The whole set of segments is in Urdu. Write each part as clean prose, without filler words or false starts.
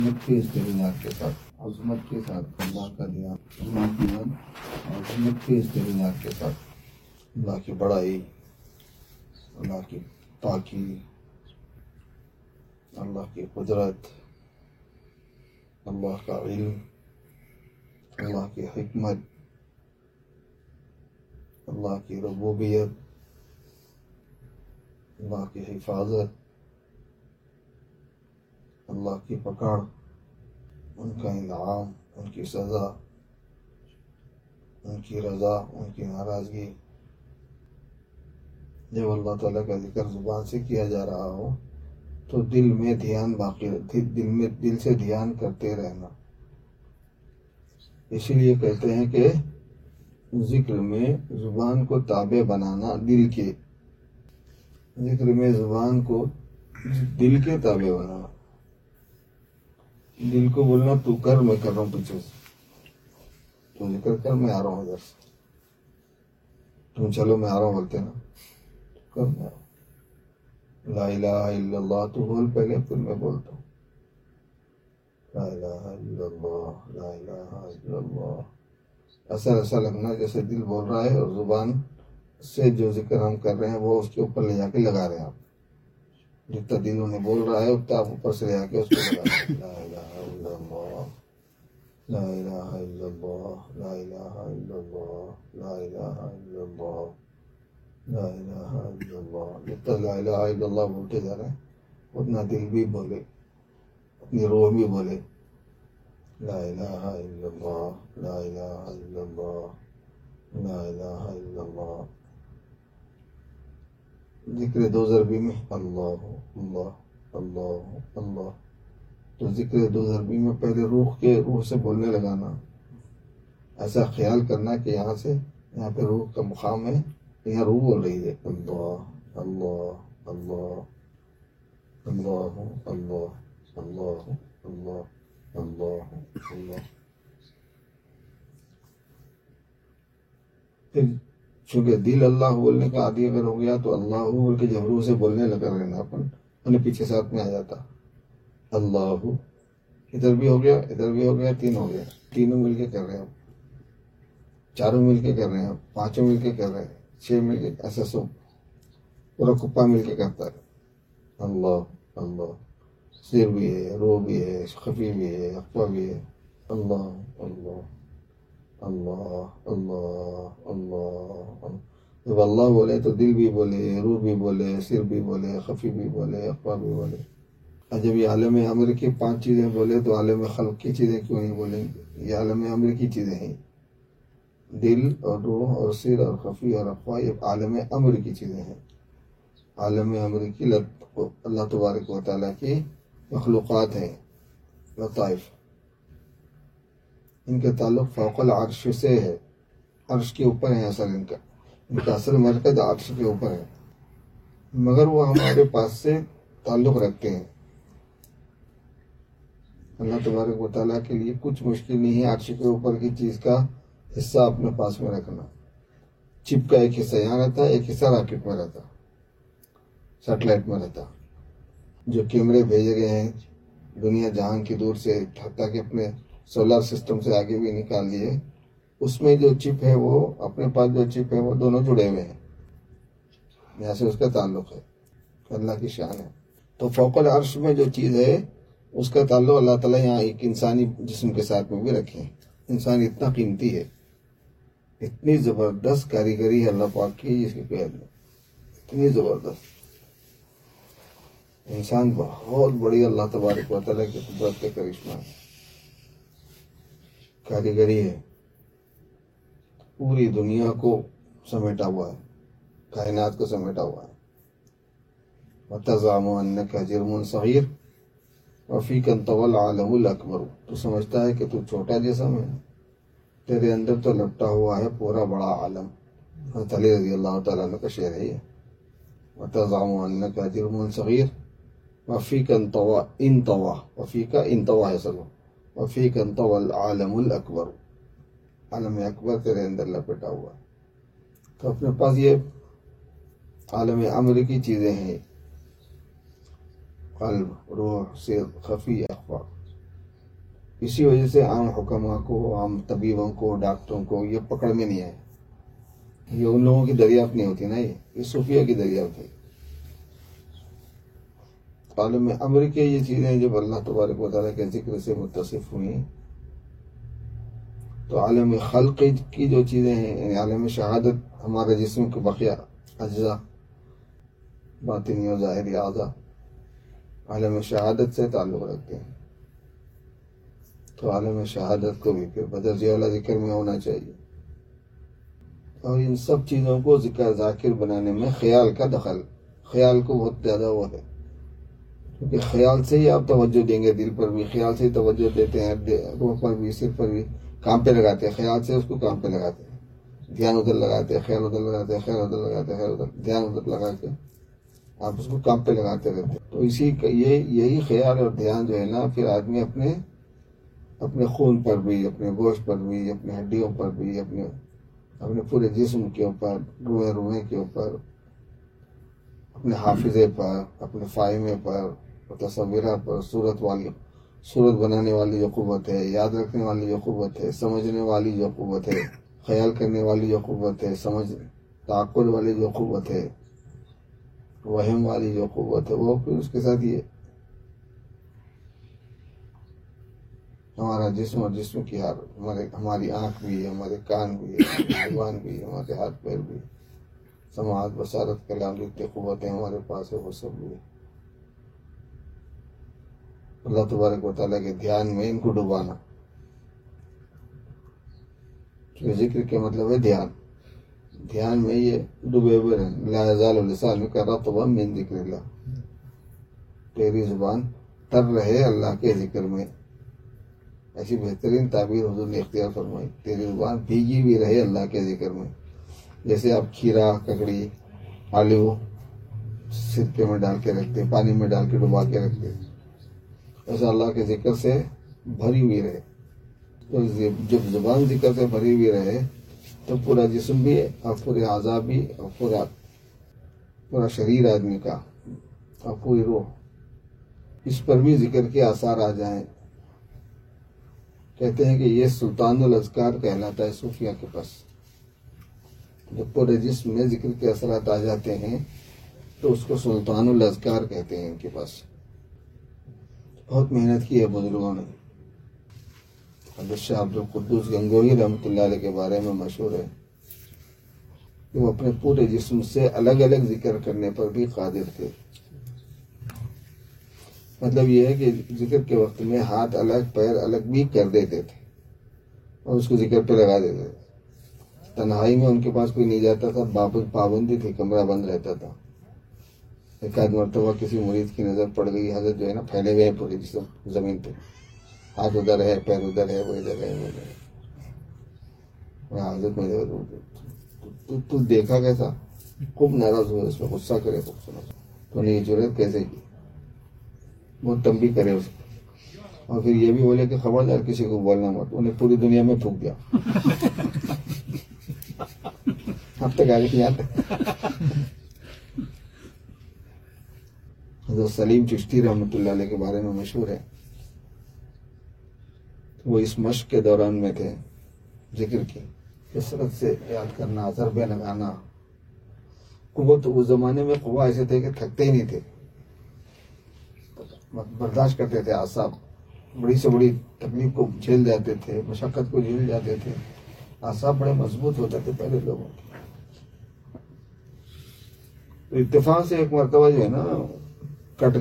عظمت کے استعمال کے ساتھ، عظمت کے ساتھ اللہ کا دھیان، اللہ کی یاد، عظمت کے استعمال کے ساتھ اللہ کی بڑائی، اللہ کی پاکی، اللہ کی قدرت، اللہ کا علم، اللہ کی حکمت، اللہ کی ربوبیت، اللہ کی حفاظت، اللہ کی پکڑ، ان کا انعام، ان کی سزا، ان کی رضا، ان کی ناراضگی۔ جب اللہ تعالیٰ کا ذکر زبان سے کیا جا رہا ہو تو دل میں دھیان باقی، دل سے دھیان کرتے رہنا۔ اسی لیے کہتے ہیں کہ ذکر میں زبان کو تابع بنانا، دل کے ذکر میں زبان کو دل کے تابع بنانا، دل کو بولنا تو کر، میں کر رہا ہوں پیچھے سے، تو ذکر کر، میں آ رہا ہوں ادھر سے، تم چلو میں آ رہا ہوں بولتے نا، کر میں آ رہا ہوں۔ لا الہ الا اللہ تو بول پہلے، پھر میں بولتا ہوں لا الہ الا اللہ، لا الہ الا اللہ۔ ایسا لگنا جیسے دل بول رہا ہے اور زبان سے جو ذکر ہم کر رہے ہیں وہ اس کے اوپر لے جا کے لگا رہے ہیں آپ۔ جتنا دل انہیں بول رہا ہے اتنا آپ اوپر سے لے جا کے اس کو لگا رہے ہیں۔ لا الہ الا اللہ، لا الہ الا اللہ، لا الہ الا اللہ، لا الہ الا اللہ، لا الہ الا اللہ۔ جتنا لا الہ الا اللہ بولتے جا رہے ہیں اتنا دل بھی بولے، اپنی روح بھی بولے لا الہ الا اللہ، لا الہ الا اللہ، لا الہ الا اللہ۔ ذکر دو ضربی میں اللہ اللہ اللہ اللہ، تو ذکر دو ضربی میں پہلے روح سے بولنے لگانا، ایسا خیال کرنا کہ یہاں پہ روح کا مقام ہے، یہاں روح بول رہی ہے اللہ اللہ اللہ اللہ اللہ اللہ اللہ اللہ اللہ۔ پھر چونکہ دل اللہ بولنے کا عادی اگر ہو گیا تو اللہ بول کے جب روح سے بولنے لگا رہنا اپن، انہیں پیچھے ساتھ میں آ جاتا اللہ، ادھر بھی ہو گیا ادھر بھی ہو گیا، تین ہو گیا، تینوں مل کے کر رہے ہیں، چاروں مل کے کر رہے ہیں، پانچوں مل کے کر رہے ہیں، چھ مل کے، ایسا سب پورا کپا مل کے کرتا ہے اللہ اللہ۔ سر بھی ہے، روح بھی ہے، خفی بھی ہے، اخفا بھی ہے، اللہ اللہ اللہ اللہ اللہ۔ جب اللہ بولے تو دل بھی بولے، روح بھی بولے، سر بھی بولے، خفی بھی بولے، اخفا بھی بولے۔ اور جب یہ عالم امر کی 5 چیزیں بولے تو عالم خلق کی چیزیں کیوں نہیں بولیں گے؟ یہ عالم امر کی چیزیں ہیں، دل اور روح اور سر اور خفی اور اخفا، یہ عالم امر کی چیزیں ہیں۔ عالم امر کی اللہ تبارک و تعالیٰ کی مخلوقات ہیں، لطائف، ان کے تعلق فوق العرش سے ہے، عرش کے اوپر ہے، ان کا اصل مرکز عرش کے اوپر ہے، مگر وہ ہمارے پاس سے تعلق رکھتے ہیں۔ اللہ تبارک و تعالیٰ کے لیے کچھ مشکل نہیں ہے عرش کے اوپر کی چیز کا حصہ اپنے پاس میں رکھنا۔ چپ کا ایک حصہ یہاں رہتا ہے، ایک حصہ راکٹ میں رہتا، سیٹلائٹ میں رہتا، جو کیمرے بھیجے گئے ہیں دنیا جہان کی دور سے، حتیٰ کہ اپنے سولر سسٹم سے آگے بھی نکال لیے، اس میں جو چپ ہے وہ اپنے پاس جو چپ ہے وہ دونوں جڑے ہوئے ہیں، یہاں سے اس کا تعلق ہے، اللہ کی شان ہے۔ تو فوق العرش میں جو چیز ہے اس کا تعلق اللہ تعالیٰ یہاں ایک انسانی جسم کے ساتھ میں بھی رکھے ہیں۔ انسان اتنا قیمتی ہے، اتنی زبردست کاریگری ہے اللہ پاک کی، جس کی کوئی حد نہیں، اتنی زبردست۔ انسان بہت بڑی اللہ تبارک و تعالیٰ کی قدرت کا کرشمہ ہے، کاریگری ہے، پوری دنیا کو سمیٹا ہوا ہے، کائنات کو سمیٹا ہوا ہے۔ وَتَزْعُمُ أَنَّكَ جِرْمٌ صَغِيرٌ وَفِيكَ انطوى العالم الأكبر۔ تو سمجھتا ہے کہ تو چھوٹا جسم ہے، تیرے اندر تو لپٹا ہوا ہے پورا بڑا عالم۔ حضرت علی رضی اللہ تعالیٰ عنہ کا شعر ہے یہ، وَتَزْعُمُ أَنَّكَ جِرْمٌ صَغِيرٌ وَفِيكَ انطوى، وفیک انطوى ہے سلو، وفیک انطوى العالم الأكبر، عالم اکبر تیرے اندر لپٹا ہوا ہے۔ تو اپنے پاس یہ عالم امر کی چیزیں ہیں، قلب، روح، سر، خفی، اخفا، اسی وجہ سے عام حکماء کو، عام طبیبوں کو، ڈاکٹروں کو یہ پکڑ میں نہیں آئے. یہ ان لوگوں کی دریافت نہیں ہوتی نا، یہ صوفیہ کی دریافت ہے. عالم امر کے یہ چیزیں جب اللہ تبارک و تعالیٰ کے ذکر سے متصف ہوئیں تو عالم خلق کی جو چیزیں ہیں، یعنی عالم شہادت، ہمارے جسم کے بقیہ اجزاء، باطنی و ظاہری اعضاء عالم شہادت سے تعلق رکھتے ہیں. تو عالم شہادت کو بھی پھر بدرجہ والا ذکر میں ہونا چاہیے. اور ان سب چیزوں کو ذکر ذاکر بنانے میں خیال کا دخل، خیال کو بہت زیادہ وہ ہے، کیونکہ خیال سے ہی آپ توجہ دیں گے، دل پر بھی خیال سے ہی توجہ دیتے ہیں، روح پر بھی، سر پر بھی، کام پہ لگاتے ہیں، خیال سے اس کو کام پہ لگاتے ہیں. دھیان ادھر لگاتے ہیں، خیال ادھر لگاتے ہیں، خیال ادھر لگاتے ہیں، خیال ادھر، دھیان ادھر لگا کے آپ اس کو کام پہ لگاتے رہتے ہیں. تو یہی خیال اور دھیان جو ہے نا، پھر آدمی اپنے خون پر بھی، اپنے گوشت پر بھی، اپنے ہڈیوں پر بھی، اپنے پورے جسم کے اوپر، روئے کے اوپر، اپنے حافظے پر، اپنے فائمے پر، تصورہ پر، صورت بنانے والی جو قوت ہے، یاد رکھنے والی جو قوت ہے، سمجھنے والی جو قوت ہے، خیال کرنے والی جو قوت ہے، تعقل والی جو قوت ہے، وہم والی جو قوت ہے، وہ پھر اس کے ساتھ یہ ہمارا جسم اور جسم کی ہماری آنکھ بھی، ہمارے کان بھی، ہماری زبان بھی، ہمارے ہاتھ پیر بھی، سماعت، بصارت، کلام، جتنی قوتیں ہمارے پاس ہے وہ سب بھی اللہ تبارک و تعالیٰ کے دھیان میں ان کو ڈبانا. ذکر کے مطلب ہے دھیان میں یہ ڈبے ہوئے رہیں. لا یزال لسانک رطبا من ذکر اللہ، تیری زبان تر رہے اللہ کے ذکر میں. ایسی بہترین تعبیر حضور نے اختیار فرمائی، تیری زبان بھیگی بھی رہے اللہ کے ذکر میں. جیسے آپ کھیرا، ککڑی، آلو سرکے میں ڈال کے رکھتے، پانی میں ڈال کے ڈبا کے رکھتے، ایسا اللہ کے ذکر سے بھری ہوئی رہے. تو جب زبان ذکر سے بھری ہوئی رہے تو پورا جسم بھی اور پورے اعضاء بھی اور پورا شریر آدمی کا اور پوری روح، اس پر بھی ذکر کے آثار آ جائیں. کہتے ہیں کہ یہ سلطان الاذکار کہلاتا ہے صوفیہ کے پاس. جب پورے جسم میں ذکر کے اثرات آ جاتے ہیں تو اس کو سلطان الاذکار کہتے ہیں. ان کے پاس بہت محنت کی ہے بزرگوں نے. حضرت شاہ عبد القدوس گنگوہی رحمۃ اللہ علیہ کے بارے میں مشہور ہے کہ وہ اپنے پورے جسم سے الگ الگ ذکر کرنے پر بھی قادر تھے. مطلب یہ ہے کہ ذکر کے وقت میں ہاتھ الگ، پیر الگ بھی کر دیتے تھے اور اس کو ذکر پہ لگا دیتے تھے. تنہائی میں ان کے پاس کوئی نہیں جاتا تھا، پابندی تھی، کمرہ بند رہتا تھا. ایک آدھ مرتبہ کسی مرید کی نظر پڑ گئی، حضرت جو ہے نا پھیلے ہوئے ہیں پورے جسم زمین پہ، ہاتھ ادھر ہے، پیر ادھر ہے، وہ ادھر ہے، وہ ادھر ہے. حضرت میں تو دیکھا کیسا؟ خوب ناراض ہوئے، اس میں غصہ کرے، خوب سنا تو نے یہ جرات کیسے کی؟ بہت تنبیہ کرے اس کو، اور پھر یہ بھی بولے کہ خبردار کسی کو بولنا مت. انہیں پوری دنیا میں پھونک دیا. اب تک آگے نہیں آتے. حضرت سلیم چشتی رحمۃ اللہ علیہ کے بارے میں مشہور ہے، وہ اس مشق کے دوران میں تھے، ذکر کی کثرت سے یاد کرنا، ضربے لگانا. قوت اس زمانے میں قوا ایسے تھے کہ تھکتے ہی نہیں تھے، برداشت کرتے تھے. اعصاب بڑی سے بڑی تکلیف کو جھیل جاتے تھے، مشقت کو جھیل جاتے تھے. اعصاب بڑے مضبوط ہوتے تھے پہلے لوگوں کے. تو اتفاق سے ایک مرتبہ جو ہے نا کٹ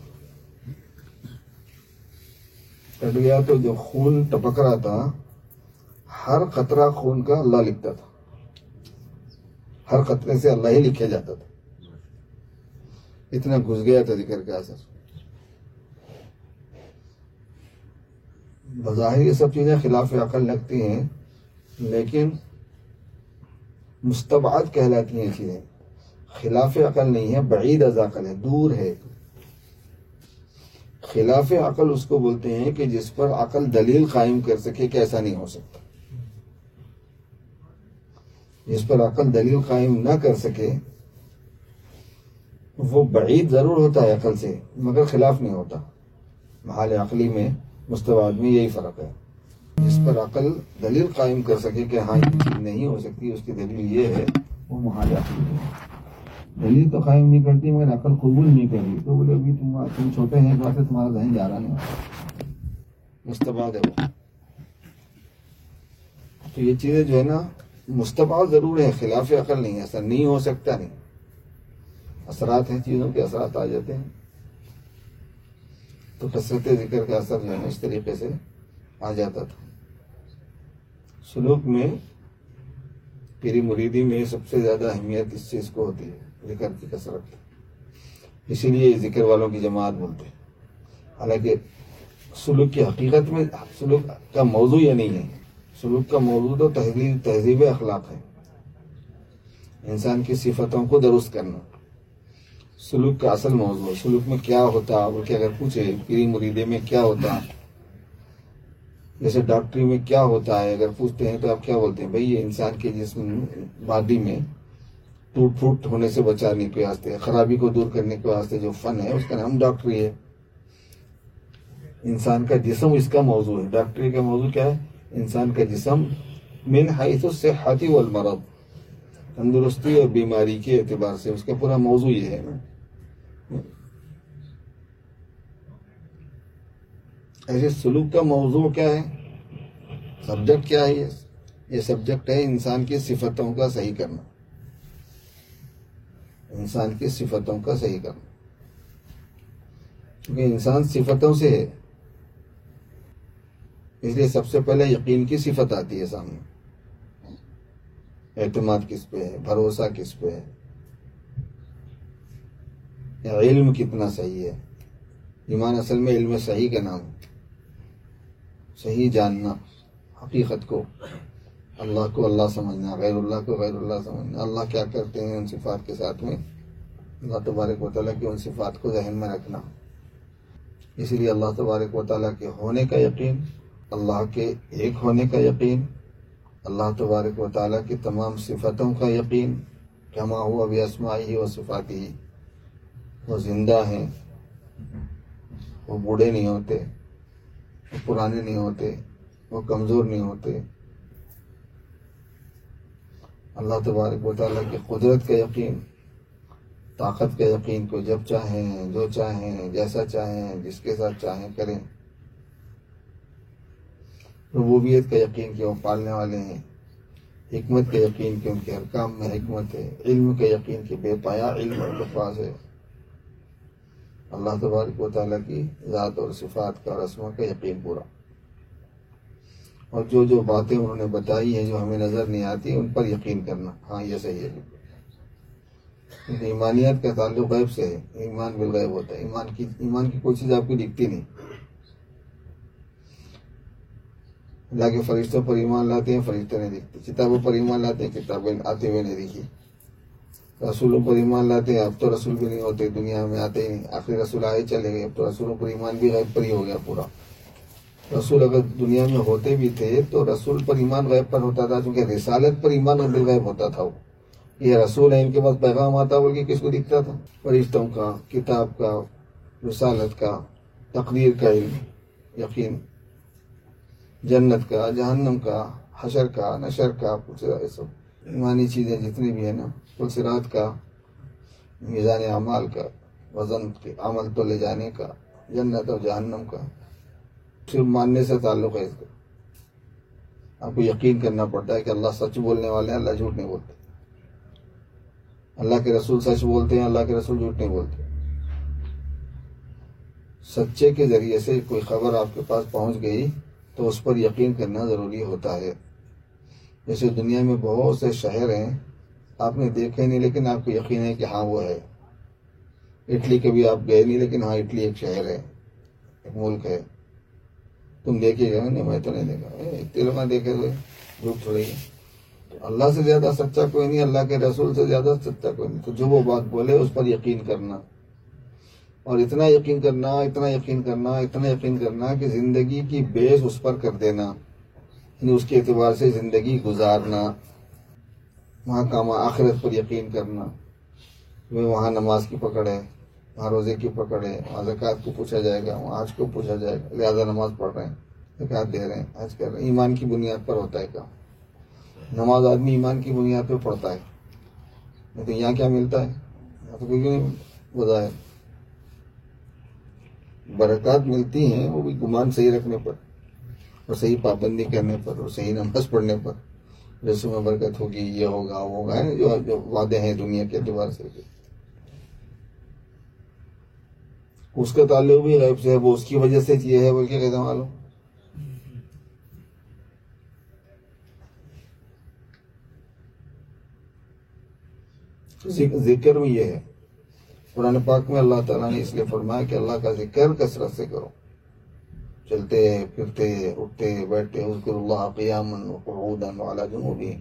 گیا تو جو خون ٹپک رہا تھا، ہر قطرہ خون کا اللہ لکھتا تھا، ہر قطرے سے اللہ ہی لکھا جاتا تھا. اتنا گھس گیا تھا ذکر کا اثر. بظاہر یہ سب چیزیں خلاف عقل لگتی ہیں، لیکن مستبعد کہلاتی ہیں چیزیں. خلاف عقل نہیں ہے، بعید از عقل ہے، دور ہے. خلاف عقل اس کو بولتے ہیں کہ جس پر عقل دلیل قائم کر سکے کہ ایسا نہیں ہو سکتا. جس پر عقل دلیل قائم نہ کر سکے وہ بعید ضرور ہوتا ہے عقل سے، مگر خلاف نہیں ہوتا. محال عقلی میں مستبعد میں یہی فرق ہے. جس پر عقل دلیل قائم کر سکے کہ ہاں یہ چیز نہیں ہو سکتی، اس کی دلیل یہ ہے، وہ محال عقل ہے. دلیل تو قائم نہیں کرتی مگر عقل قبول نہیں کر رہی، تو بولے ابھی تم چھوٹے ہیں، بات ہے تمہارا ذہن جا رہا نہیں، مستبعد ہے وہ. تو یہ چیزیں جو ہے نا مستبعد ضرور ہے، خلاف عقل نہیں ہے، ایسا نہیں ہو سکتا نہیں. اثرات ہیں، چیزوں کے اثرات آ جاتے ہیں. تو کثرت ذکر کا اثر جو ہے نا اس طریقے سے آ جاتا تھا. سلوک میں پیری مریدی میں سب سے زیادہ اہمیت اس چیز کو ہوتی ہے، ذکر کی کثرت. اسی لیے ذکر والوں کی جماعت بولتے ہیں. حالانکہ سلوک کی حقیقت میں سلوک کا موضوع یہ نہیں ہے. سلوک کا موضوع تو تہذیب اخلاق ہے، انسان کی صفتوں کو درست کرنا. سلوک کا اصل موضوع ہے. سلوک میں کیا ہوتا، بلکہ اگر پوچھے پیری مریدے میں کیا ہوتا، جیسے ڈاکٹری میں کیا ہوتا ہے اگر پوچھتے ہیں تو آپ کیا بولتے ہیں؟ بھئی یہ انسان کے جسم باڈی میں ٹوٹ پھوٹ ہونے سے بچانے کے واسطے، خرابی کو دور کرنے کے واسطے جو فن ہے اس کا نام ڈاکٹری ہے. انسان کا جسم اس کا موضوع ہے. ڈاکٹری کا موضوع کیا ہے؟ انسان کا جسم من حیث الصحۃ والمرض، تندرستی اور بیماری کے اعتبار سے اس کا پورا موضوع یہ ہے. ایسے سلوک کا موضوع کیا ہے، سبجیکٹ کیا ہے؟ یہ سبجیکٹ ہے انسان کی صفتوں کا صحیح کرنا. انسان کی صفتوں کا صحیح کرنا، کیونکہ انسان صفتوں سے ہے، اس لیے سب سے پہلے یقین کی صفت آتی ہے سامنے. اعتماد کس پہ ہے، بھروسہ کس پہ ہے، علم کتنا صحیح ہے. ایمان اصل میں علم صحیح کا نام ہے. صحیح جاننا، حقیقت کو، اللہ کو اللہ سمجھنا، غیر اللہ کو غیر اللہ سمجھنا. اللہ کیا کرتے ہیں ان صفات کے ساتھ میں، اللہ تبارک و تعالیٰ کی ان صفات کو ذہن میں رکھنا. اسی لیے اللہ تبارک و تعالیٰ کے ہونے کا یقین، اللہ کے ایک ہونے کا یقین، اللہ تبارک و تعالیٰ کی تمام صفتوں کا یقین، کما ہوا باسمائہ و صفاتہ. وہ زندہ ہیں، وہ بوڑھے نہیں ہوتے، وہ پرانے نہیں ہوتے، وہ کمزور نہیں ہوتے. اللہ تبارک و تعالیٰ کی قدرت کا یقین، طاقت کا یقین کو جب چاہیں، جو چاہیں، جیسا چاہیں، جس کے ساتھ چاہیں کریں. ربوبیت کا یقین کہ وہ پالنے والے ہیں. حکمت کا یقین کہ ان کے ہر کام میں حکمت ہے. علم کا یقین کہ بے پایا علم ان کے پاس ہے. اللہ تبارک و تعالیٰ کی ذات اور صفات کا اور اسما کا یقین پورا. اور جو جو باتیں انہوں نے بتائی ہیں جو ہمیں نظر نہیں آتی ان پر یقین کرنا، ہاں یہ صحیح ہے. ایمانیات کا تعلق غیب سے ہے، ایمان بالغیب ہوتا ہے. ایمان کی کوئی چیز آپ کو دکھتی نہیں. اللہ کے فرشتوں پر ایمان لاتے ہیں، فرشتے نہیں دکھتے. کتابوں پر ایمان لاتے ہیں، کتابیں آتے ہوئے نہیں دکھی. رسولوں پر ایمان لاتے ہیں، اب تو رسول بھی نہیں ہوتے، دنیا میں آتے ہی نہیں. آخری رسول آئے چلے گئے، اب تو رسولوں پر ایمان بھی غیب پر ہی ہو گیا پورا. رسول اگر دنیا میں ہوتے بھی تھے تو رسول پر ایمان غیب پر ہوتا تھا، کیونکہ رسالت پر ایمان بالغیب ہوتا تھا. وہ یہ رسول ہے، ان کے پاس پیغام آتا بول کے کس کو دکھتا تھا؟ فرشتوں کا، کتاب کا، رسالت کا، تقدیر کا علم، یقین، جنت کا، جہنم کا، حشر کا، نشر کا، یہ سب ایمانی چیزیں جتنی بھی ہیں نا، پلسرات کا، میزان اعمال کا، وزن کے عمل تو لے جانے کا، جنت اور جہنم کا، صرف ماننے سے تعلق ہے. اس کا آپ کو یقین کرنا پڑتا ہے کہ اللہ سچ بولنے والے ہیں، اللہ جھوٹ نہیں بولتے. اللہ کے رسول سچ بولتے ہیں، اللہ کے رسول جھوٹ نہیں بولتے. سچے کے ذریعے سے کوئی خبر آپ کے پاس پہنچ گئی تو اس پر یقین کرنا ضروری ہوتا ہے. جیسے دنیا میں بہت سے شہر ہیں آپ نے دیکھے نہیں لیکن آپ کو یقین ہے کہ ہاں وہ ہے. اٹلی کبھی آپ گئے نہیں لیکن ہاں اٹلی ایک شہر ہے، ایک ملک ہے. تم دیکھے گا؟ نہیں، میں تو نہیں دیکھا. اتنے لوگ دیکھے ہوئے، جھوٹ تھوڑی ہے. اللہ سے زیادہ سچا کوئی نہیں، اللہ کے رسول سے زیادہ سچا کوئی نہیں. تو جو وہ بات بولے اس پر یقین کرنا، اور اتنا یقین کرنا، اتنا یقین کرنا، اتنا یقین کرنا کہ زندگی کی بیس اس پر کر دینا، یعنی اس کے اعتبار سے زندگی گزارنا. وہاں کام آخرت پر یقین کرنا، وہاں نماز کی پکڑ ہے، وہاں روزے کی پکڑ ہے، وہاں زکوٰۃ کو پوچھا جائے گا، وہاں حج کو پوچھا جائے گا، لہٰذا نماز پڑھ رہے ہیں، زکوٰۃ دے رہے ہیں، حج کر رہے ہیں، ایمان کی بنیاد پر ہوتا ہے کام۔ نماز آدمی ایمان کی بنیاد پہ پڑھتا ہے، نہیں تو یہاں کیا ملتا ہے؟ یہاں تو کوئی نہیں بظاہر برکات ملتی ہیں، وہ بھی گمان صحیح رکھنے پر اور صحیح پابندی کرنے پر اور صحیح نماز پڑھنے پر، رزق میں برکت ہوگی، یہ ہوگا وہ ہوگا، جو وعدے ہیں دنیا کے اعتبار سے، اس کا تعلق بھی غیب سے ہے، وہ اس کی وجہ سے یہ ہے بلکہ کہتے معلوم۔ ذکر بھی یہ ہے، قرآن پاک میں اللہ تعالیٰ نے اس لیے فرمایا کہ اللہ کا ذکر کثرت سے کرو، چلتے پھرتے اٹھتے بیٹھتے، اذکروا اللہ قیاما وقعودا وعلی جنوبہم،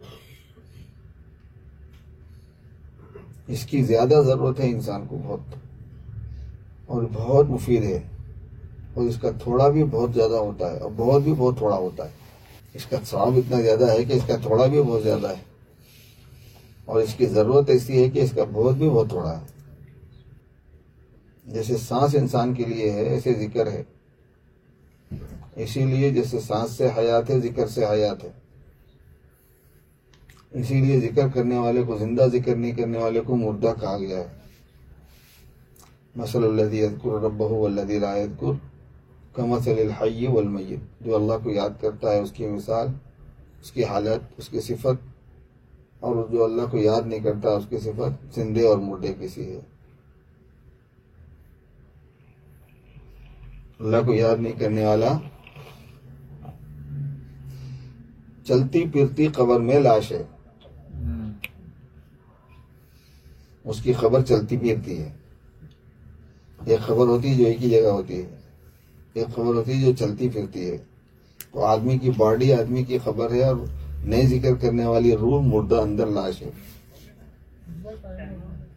اس کی زیادہ ضرورت ہے انسان کو بہت، اور بہت مفید ہے، اور اس کا تھوڑا بھی بہت زیادہ ہوتا ہے اور بہت بھی بہت تھوڑا ہوتا ہے۔ اس کا ثواب اتنا زیادہ ہے کہ اس کا تھوڑا بھی بہت زیادہ ہے، اور اس کی ضرورت ایسی ہے کہ اس کا بہت بھی بہت تھوڑا ہے۔ جیسے سانس انسان کے لیے ہے ایسے ذکر ہے، اسی لیے جیسے سانس سے حیات ہے ذکر سے حیات ہے، اسی لیے ذکر کرنے والے کو زندہ، ذکر نہیں کرنے والے کو مردہ کہا گیا ہے۔ مثل الذی یذکر ربہ والذی لا یذکر کمثل الحی والمیت، جو اللہ کو یاد کرتا ہے اس کی مثال، اس کی حالت، اس کی صفت، اور جو اللہ کو یاد نہیں کرتا اس کی صفت زندے اور مردے کی سی ہے۔ اللہ کو یاد نہیں کرنے والا چلتی پھرتی قبر میں لاش ہے، اس کی خبر چلتی پھرتی ہے۔ ایک خبر ہوتی ہے جو ایک ہی جگہ ہوتی ہے، ایک خبر ہوتی ہے جو چلتی پھرتی ہے۔ تو آدمی کی باڈی آدمی کی خبر ہے، اور نئے ذکر کرنے والی روح مردہ اندر لاش ہے۔